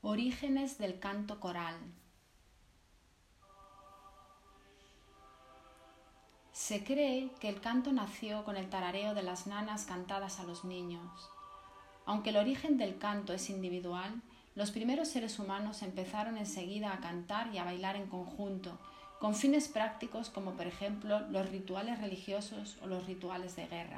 Orígenes del canto coral. Se cree que el canto nació con el tarareo de las nanas cantadas a los niños. Aunque el origen del canto es individual, los primeros seres humanos empezaron enseguida a cantar y a bailar en conjunto, con fines prácticos como por ejemplo los rituales religiosos o los rituales de guerra.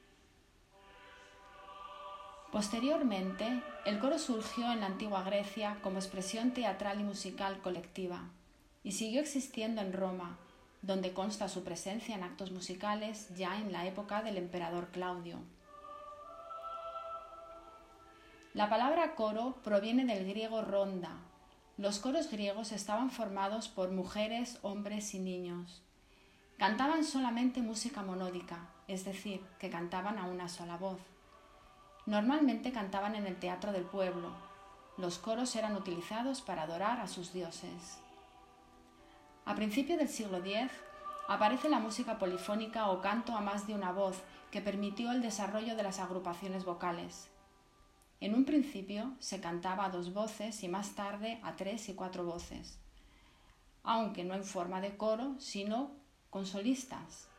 Posteriormente, el coro surgió en la antigua Grecia como expresión teatral y musical colectiva y siguió existiendo en Roma, donde consta su presencia en actos musicales ya en la época del emperador Claudio. La palabra coro proviene del griego ronda. Los coros griegos estaban formados por mujeres, hombres y niños. Cantaban solamente música monódica, es decir, que cantaban a una sola voz. Normalmente cantaban en el teatro del pueblo. Los coros eran utilizados para adorar a sus dioses. A principios del siglo X aparece la música polifónica o canto a más de una voz que permitió el desarrollo de las agrupaciones vocales. En un principio se cantaba a 2 voces y más tarde a 3 y 4 voces, aunque no en forma de coro, sino con solistas.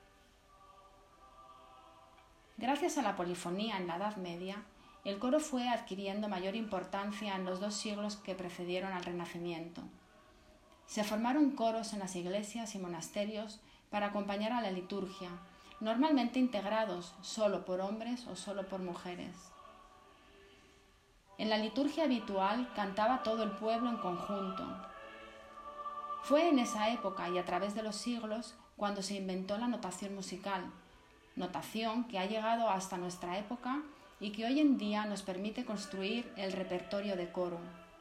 Gracias a la polifonía en la Edad Media, el coro fue adquiriendo mayor importancia en los 2 siglos que precedieron al Renacimiento. Se formaron coros en las iglesias y monasterios para acompañar a la liturgia, normalmente integrados solo por hombres o solo por mujeres. En la liturgia habitual cantaba todo el pueblo en conjunto. Fue en esa época y a través de los siglos cuando se inventó la notación musical, notación que ha llegado hasta nuestra época y que hoy en día nos permite construir el repertorio de coro.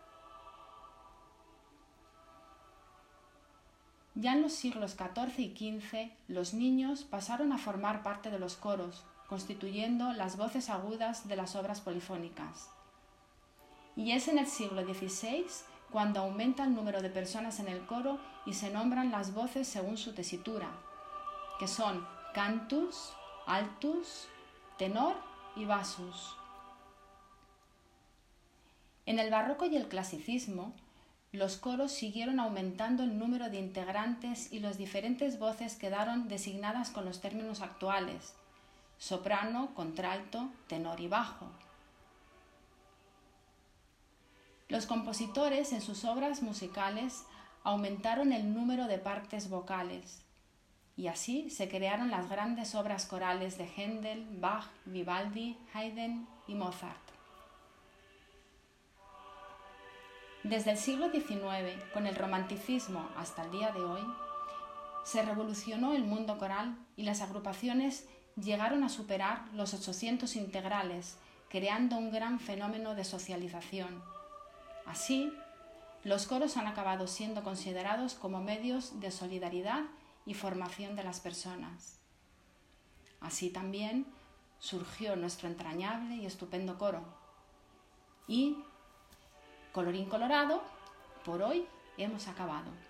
Ya en los siglos XIV y XV, los niños pasaron a formar parte de los coros, constituyendo las voces agudas de las obras polifónicas. Y es en el siglo XVI cuando aumenta el número de personas en el coro y se nombran las voces según su tesitura, que son cantus, altus, tenor y bassus. En el barroco y el clasicismo, los coros siguieron aumentando el número de integrantes y las diferentes voces quedaron designadas con los términos actuales: soprano, contralto, tenor y bajo. Los compositores en sus obras musicales aumentaron el número de partes vocales y así se crearon las grandes obras corales de Händel, Bach, Vivaldi, Haydn y Mozart. Desde el siglo XIX, con el romanticismo hasta el día de hoy, se revolucionó el mundo coral y las agrupaciones llegaron a superar los 800 integrales, creando un gran fenómeno de socialización. Así, los coros han acabado siendo considerados como medios de solidaridad y formación de las personas. Así también surgió nuestro entrañable y estupendo coro. Y, colorín colorado, por hoy hemos acabado.